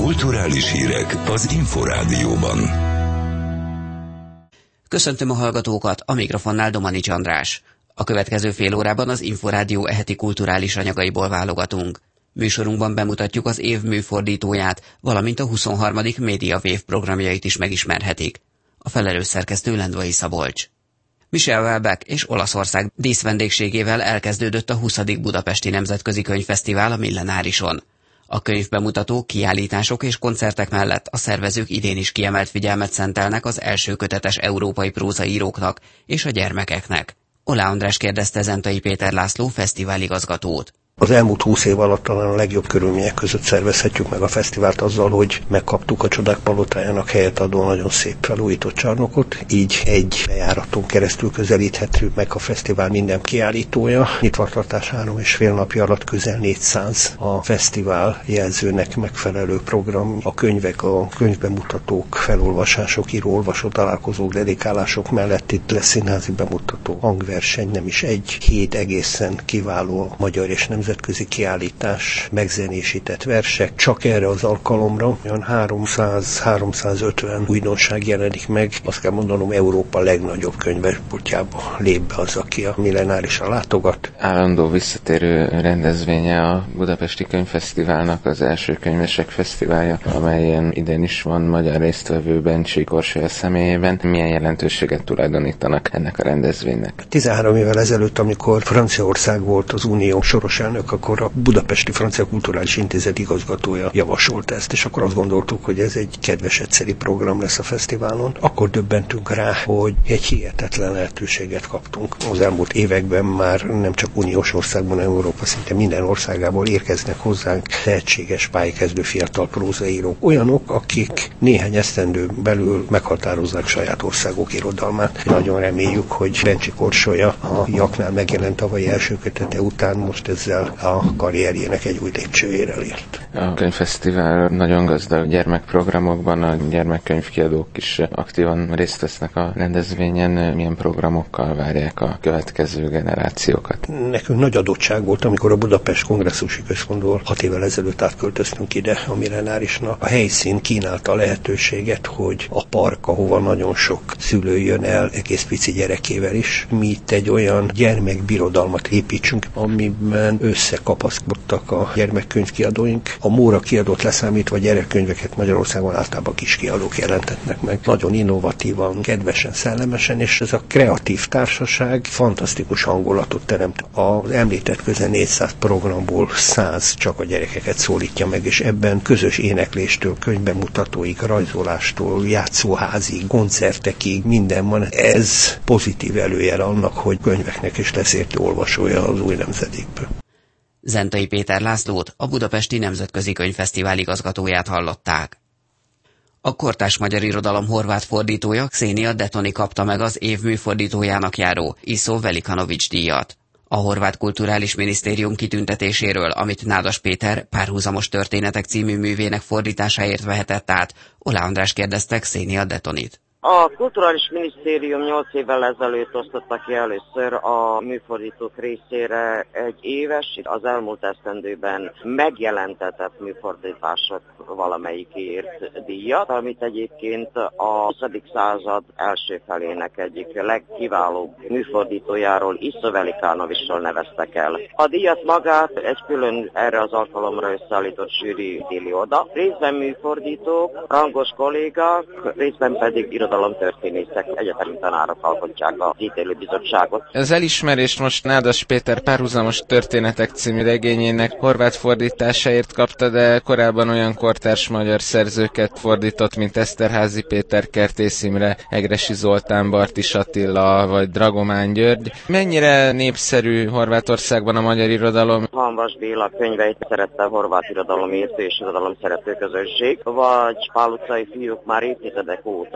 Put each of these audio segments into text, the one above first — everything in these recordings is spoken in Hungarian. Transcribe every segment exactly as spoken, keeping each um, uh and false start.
Kulturális hírek az Inforádióban. Köszöntöm a hallgatókat, a mikrofonnál Domanics András. A következő fél órában az Inforádió eheti kulturális anyagaiból válogatunk. Műsorunkban bemutatjuk az év műfordítóját, valamint a huszonharmadik Média Wave programjait is megismerhetik. A felelős szerkesztő Lendvai Szabolcs. Michel Houellebecq és Olaszország díszvendégségével elkezdődött a huszadik Budapesti Nemzetközi Könyvfesztivál a Millenárison. A könyvbemutató, kiállítások és koncertek mellett a szervezők idén is kiemelt figyelmet szentelnek az első kötetes európai prózaíróknak és a gyermekeknek. Olá András kérdezte Zentai Péter László fesztiváligazgatót. Az elmúlt húsz év alatt talán a legjobb körülmények között szervezhetjük meg a fesztivált azzal, hogy megkaptuk a Csodák Palotájának helyet adó nagyon szép felújított csarnokot, így egy bejáraton keresztül közelíthető meg a fesztivál minden kiállítója. Nyitvatartás három és fél napja alatt közel négyszáz a fesztivál jelzőnek megfelelő program. A könyvek, a könyvbemutatók, felolvasások, író-olvasó találkozók, dedikálások mellett itt lesz színházi bemutató, hangverseny, nem is egy hét egészen kiváló magyar és nemzetközi nemzetközi kiállítás, megzenésített versek. Csak erre az alkalomra olyan háromszáz-háromszázötven újdonság jelenik meg. Azt kell mondanom, Európa legnagyobb könyvesboltjába lép be az, aki a Millenárisra látogat. Állandó visszatérő rendezvénye a Budapesti Könyvfesztiválnak az első könyvesek fesztiválja, amelyen idén is van magyar résztvevő Bencsik Orsolya személyében. Milyen jelentőséget tulajdonítanak ennek a rendezvénynek? tizenhárom évvel ezelőtt, amikor Franciaország volt az Unió soros elnök, akkor a Budapesti Francia Kulturális Intézet igazgatója javasolta ezt, és akkor azt gondoltuk, hogy ez egy kedves, egyszeri program lesz a fesztiválon. Akkor döbbentünk rá, hogy egy hihetetlen lehetőséget kaptunk. Az elmúlt években már nem csak uniós országban, Európa szinte minden országából érkeznek hozzánk tehetséges, pályakezdő fiatal prózaírók. Olyanok, akik néhány esztendő belül meghatározzák saját országok irodalmát. Nagyon reméljük, hogy Bencsik Orsolya a Jaknál megjelent tavalyi első kötete után most ezzel a karrierjének egy új lépcsőjére ért. A könyvfesztivál nagyon gazdag gyermekprogramokban, a gyermekkönyvkiadók is aktívan részt vesznek a rendezvényen. Milyen programokkal várják a következő generációkat? Nekünk nagy adottság volt, amikor a Budapest Kongresszusi Központból hat évvel ezelőtt átköltöztünk ide a Millenárisnak. A helyszín kínálta a lehetőséget, hogy a park, ahova nagyon sok szülő jön el, egész pici gyerekével is, mi itt egy olyan gyermekbirodalmat építsünk, amiben összekapaszkodtak a gyermekkönyvkiadóink. A Móra kiadót leszámítva gyerekkönyveket Magyarországon általában kis kiadók jelentetnek meg. Nagyon innovatívan, kedvesen, szellemesen, és ez a kreatív társaság fantasztikus hangulatot teremt. Az említett közel négyszáz programból száz csak a gyerekeket szólítja meg, és ebben közös énekléstől, könyvbemutatóig, rajzolástól, játszóházig, koncertekig minden van. Ez pozitív előjel annak, hogy könyveknek is lesz értő olvasója az új nemzedékből. Zentai Péter Lászlót, a Budapesti Nemzetközi Könyvfesztivál igazgatóját hallották. A kortárs magyar irodalom horvát fordítója Xenia Detoni kapta meg az év műfordítójának járó Iso Velikanovics díjat. A Horvát Kulturális Minisztérium kitüntetéséről, amit Nádas Péter Párhuzamos történetek című művének fordításáért vehetett át, Olá András kérdezte Xenia Detonit. A Kulturális Minisztérium nyolc évvel ezelőtt osztotta ki először a műfordítók részére egy éves, az elmúlt esztendőben megjelentetett műfordítások valamelyikért díjat, amit egyébként a huszadik század első felének egyik legkiválóbb műfordítójáról, Iso Velikanovicsról neveztek el. A díjat magát egy külön erre az alkalomra összeállított zsűri ítéli oda. Részben műfordítók, rangos kollégák, részben pedig irodalomtörténészek, egyetemi tanárok alkotják a ítélőbizottságot. Az elismerést most Nádas Péter Párhuzamos történetek című regényének horvát fordításáért kapta, de korábban olyan kortárs magyar szerzőket fordított, mint Eszterházy Péter, Kertész Imre, Egressy Zoltán, Bartis Attila vagy Dragomán György. Mennyire népszerű Horvátországban a magyar irodalom? Hamvas Béla könyveit szerette a horvát irodalomértő és irodalom szerető közösség, vagy Pál utcai fiúk már évtizedek óta az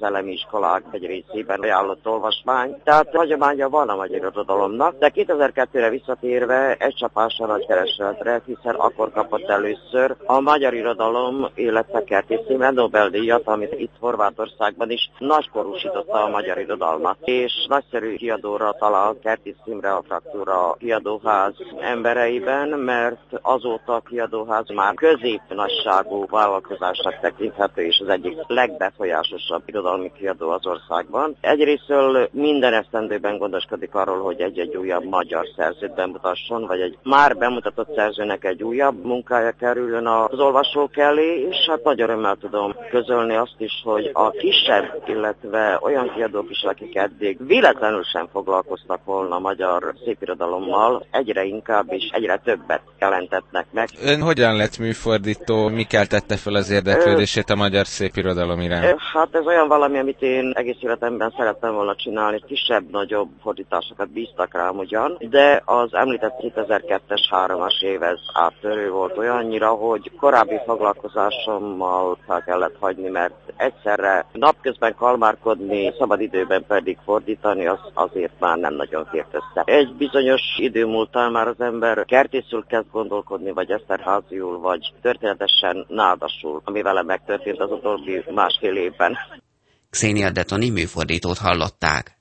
az elemi iskolák egy részében ajánlott olvasmány. Tehát hagyománya van a magyar irodalomnak, de kétezer-kettőre visszatérve egy csapásra nagy keresletre, hiszen akkor kapott először a magyar irodalom, illetve Kertész Imre Nobel-díjat, amit itt Horvátországban is nagykorúsította a magyar irodalmat. És nagyszerű kiadóra talált Kertész Imre a Fraktúra kiadóház embereiben, mert azóta a kiadóház már középnagyságú vállalkozásnak tekinthető, és az egyik legbefolyásosabb irodalmi kiadó az országban. Egyrésztől minden esztendőben gondoskodik arról, hogy egy-egy újabb magyar szerzőt bemutasson, vagy egy már bemutatott szerzőnek egy újabb munkája kerüljön az olvasók elé, és hát nagy örömmel tudom közölni azt is, hogy a kisebb, illetve olyan kiadók is, akik eddig véletlenül sem foglalkoztak volna a magyar szépirodalommal, egyre inkább és egyre többet jelentetnek meg. Ön hogyan lett műfordító, mi keltette fel az érdeklődését a magyar szépirodalom iránt? Hát ez olyan valami, amit én egész életemben szerettem volna csinálni, kisebb-nagyobb fordításokat bíztak rám ugyan, de az említett kétezer-kettes háromas év ez áttörő volt olyannyira, hogy korábbi foglalkozásommal fel kellett hagyni, mert egyszerre napközben kalmárkodni, szabad időben pedig fordítani, az azért már nem nagyon fért össze. Egy bizonyos idő múltán már az ember kertészül kezd gondolkodni, vagy Eszterháziul, vagy történetesen Nádasul, ami vele megtörtént az utóbbi másfél évben. Xenia Detoni műfordítót hallották.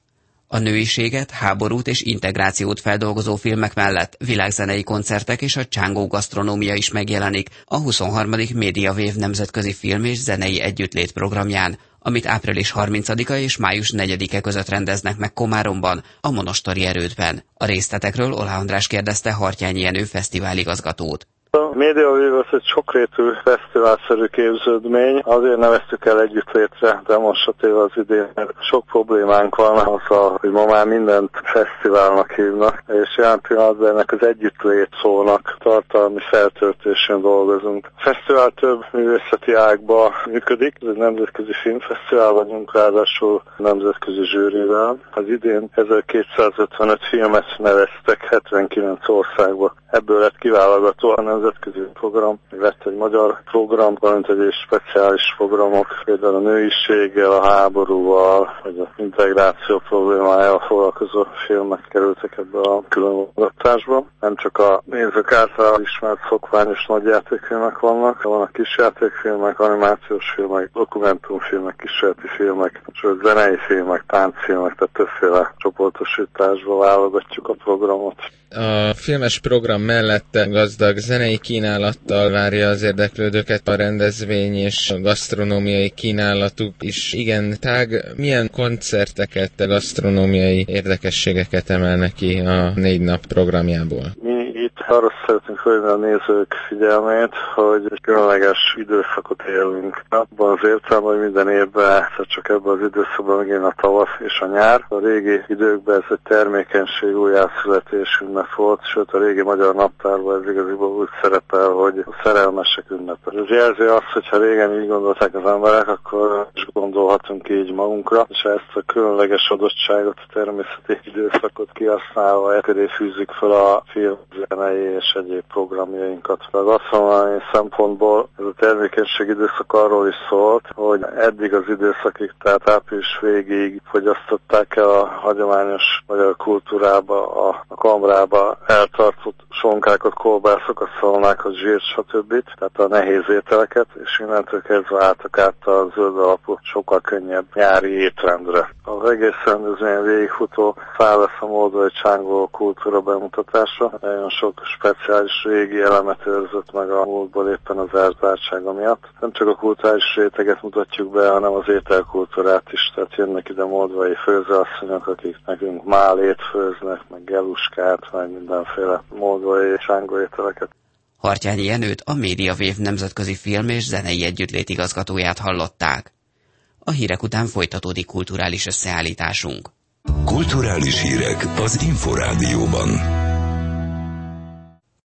A nőiséget, háborút és integrációt feldolgozó filmek mellett világzenei koncertek és a csángó gasztronómia is megjelenik a huszonharmadik Média Wave nemzetközi film és zenei együttlét programján, amit április harmincadika és május negyedike között rendeznek meg Komáromban, a Monostori Erődben. A részletekről Olah András kérdezte Hartyányi Jenő fesztiváligazgatót. A Média Wave az egy sokrétű fesztiválszerű képződmény, azért neveztük el együttlétre demonstratív az idén, mert sok problémánk van azzal, hogy ma már mindent fesztiválnak hívnak, és jelen pillanatban ennek az együttlét szónak tartalmi feltöltésén dolgozunk. A fesztivál több művészeti ágban működik, ez egy nemzetközi filmfesztivál vagyunk, ráadásul nemzetközi zsűrivel. Az idén ezerkétszázötvenöt filmet neveztek hetvenkilenc országba. Ebből lett kiválogató a nemzetközi program, lett egy magyar program, valamint egy speciális programok, például a nőiséggel, a háborúval, vagy az integráció problémájával foglalkozó filmek kerültek ebbe a különválogatásba. Nem csak a nézők által ismert szokványos nagyjátékfilmek vannak, vannak kisjátékfilmek, animációs filmek, dokumentumfilmek, kísérleti filmek, sőt zenei filmek, táncfilmek, tehát többféle csoportosításba válogatjuk a programot. A filmes program mellett gazdag zenei kínálattal várja az érdeklődőket a rendezvény, és a gasztronómiai kínálatuk is igen tág. Milyen koncerteket, gasztronómiai érdekességeket emelnek ki a négy nap programjából? Itt arra szeretnénk felhívni a nézők figyelmét, hogy egy különleges időszakot élünk. Abban az értelemben, hogy minden évben, csak ebben az időszakban megint a tavasz és a nyár. A régi időkben ez egy termékenység újjászületés ünnep volt, sőt a régi magyar naptárban ez igaziból úgy szerepel, hogy a szerelmesek ünnepe. Ez jelzi azt, hogy ha régen így gondolták az emberek, akkor is gondolhatunk így magunkra, és ezt a különleges adottságot, a természeti időszakot kihasználva ekköré fűzzük fel a film zenei és egyéb programjainkat. Az asztronómiai szempontból ez a termékenység időszak arról is szólt, hogy eddig az időszakig, tehát április végéig fogyasztották el a hagyományos magyar kultúrába, a, a kamrába eltartott sonkákat, kolbászokat, szalmákat, zsírt, stb. Tehát a nehéz ételeket, és innentől kezdve álltak át a zöld alapú, sokkal könnyebb nyári étrendre. Az egész rendezvény végigfutó szál lesz a moldvai csángó kultúra bemutatása. Nagyon sok speciális régi elemet őrzött meg a múltból éppen az elzártsága miatt. Nem csak a kulturális réteget mutatjuk be, hanem az ételkultúrát is. Tehát jönnek ide moldvai főzőasszonyok, akik nekünk málét főznek, meg geluskát, meg mindenféle moldvai csángó ételeket. Hartyányi Jenőt, a Média Wave nemzetközi film és zenei együttlét igazgatóját hallották. A hírek után folytatódik kulturális összeállításunk. Kulturális hírek az Inforádióban.